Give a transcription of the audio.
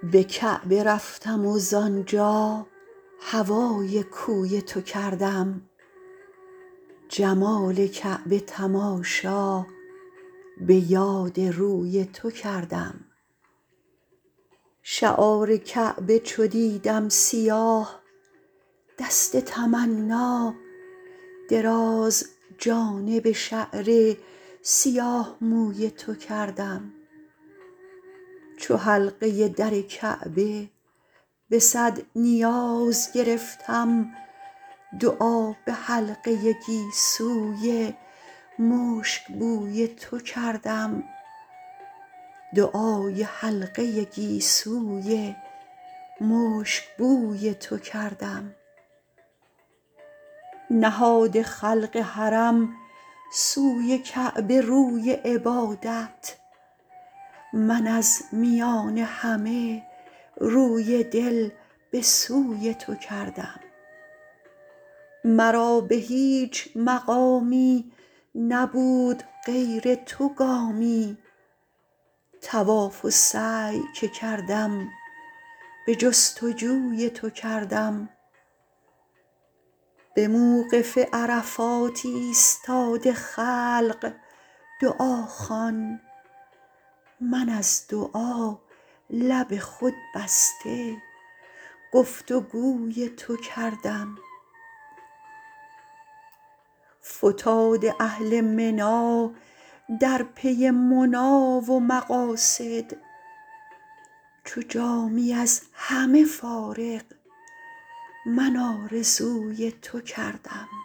به کعبه رفتم و زآنجا هوای کوی تو کردم جمال کعبه تماشا به یاد روی تو کردم شعار کعبه چو دیدم سیاه دست تمنا دراز جانب شعر سیاه موی تو کردم چو حلقه در کعبه به صد نیاز گرفتم دعا به حلقه گیسوی مشک بوی تو کردم دعای حلقه گیسوی مشک بوی تو کردم نهاد خلق حرم سوی کعبه روی عبادت من از میان همه روی دل به سوی تو کردم مرا به هیچ مقامی نبود غیر تو گامی طواف و سعی که کردم به جستجوی تو کردم به موقف عرفات ایستاده خلق دعا خوان من از دعا لب خود بسته گفت و گوی تو کردم فتاد اهل منی در پی منی و مقاصد چو جامی از همه فارغ من آرزوی تو کردم